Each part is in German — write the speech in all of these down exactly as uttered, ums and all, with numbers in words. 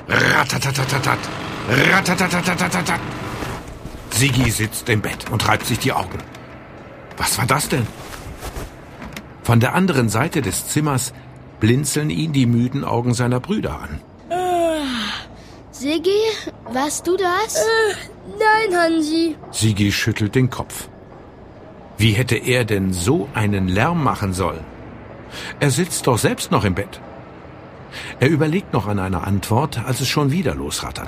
Ratatatatat. Ratatatatat. Siggi sitzt im Bett und reibt sich die Augen. Was war das denn? Von der anderen Seite des Zimmers blinzeln ihn die müden Augen seiner Brüder an. Äh, Siggi, warst du das? Äh, nein, Hansi. Siggi schüttelt den Kopf. Wie hätte er denn so einen Lärm machen sollen? Er sitzt doch selbst noch im Bett. Er überlegt noch an eine Antwort, als es schon wieder losrattert.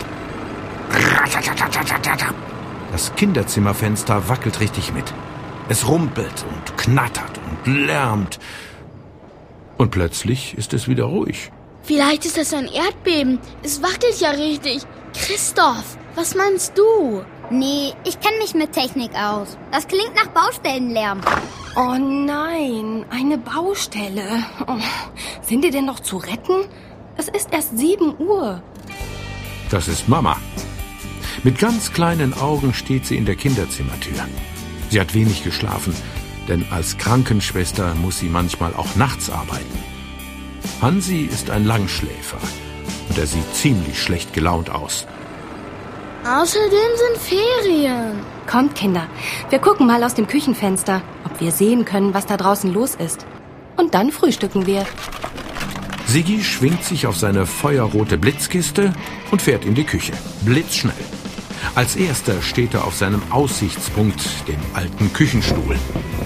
Das Kinderzimmerfenster wackelt richtig mit. Es rumpelt und knattert und lärmt. Und plötzlich ist es wieder ruhig. Vielleicht ist das ein Erdbeben. Es wackelt ja richtig. Christoph, was meinst du? Nee, ich kenne mich mit Technik aus. Das klingt nach Baustellenlärm. Oh nein, eine Baustelle. Oh, sind die denn noch zu retten? Es ist erst sieben Uhr. Das ist Mama. Mit ganz kleinen Augen steht sie in der Kinderzimmertür. Sie hat wenig geschlafen, denn als Krankenschwester muss sie manchmal auch nachts arbeiten. Hansi ist ein Langschläfer und er sieht ziemlich schlecht gelaunt aus. Außerdem sind Ferien. Kommt, Kinder, wir gucken mal aus dem Küchenfenster, ob wir sehen können, was da draußen los ist. Und dann frühstücken wir. Siggi schwingt sich auf seine feuerrote Blitzkiste und fährt in die Küche. Blitzschnell. Als erster steht er auf seinem Aussichtspunkt, dem alten Küchenstuhl.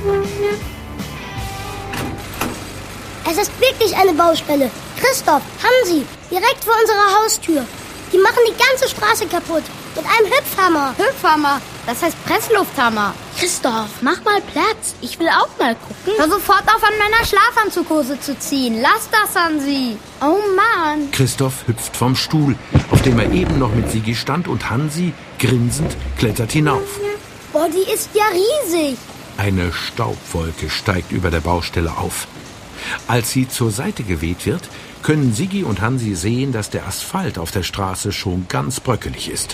Es ist wirklich eine Baustelle. Christoph, Hansi, direkt vor unserer Haustür. Die machen die ganze Straße kaputt. Mit einem Hüpfhammer. Hüpfhammer, das heißt Presslufthammer. Christoph, mach mal Platz. Ich will auch mal gucken. Hör sofort auf, an meiner Schlafanzughose zu ziehen. Lass das, Hansi. Oh Mann. Christoph hüpft vom Stuhl, auf dem er eben noch mit Siggi stand, und Hansi, grinsend, klettert hinauf. Boah, die ist ja riesig. Eine Staubwolke steigt über der Baustelle auf. Als sie zur Seite geweht wird, können Siggi und Hansi sehen, dass der Asphalt auf der Straße schon ganz bröckelig ist.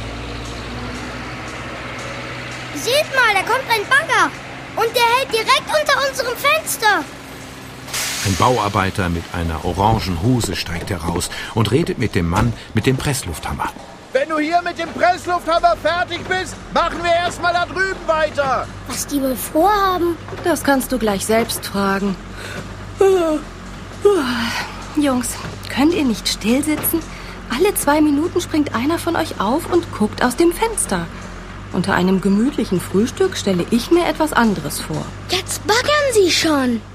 Seht mal, da kommt ein Bagger. Und der hält direkt unter unserem Fenster. Ein Bauarbeiter mit einer orangen Hose steigt heraus und redet mit dem Mann mit dem Presslufthammer. Wenn du hier mit dem Presslufthammer fertig bist, machen wir erstmal da drüben weiter. Was die wohl vorhaben? Das kannst du gleich selbst fragen. Jungs, könnt ihr nicht still sitzen? Alle zwei Minuten springt einer von euch auf und guckt aus dem Fenster. Unter einem gemütlichen Frühstück stelle ich mir etwas anderes vor. Jetzt baggern sie schon.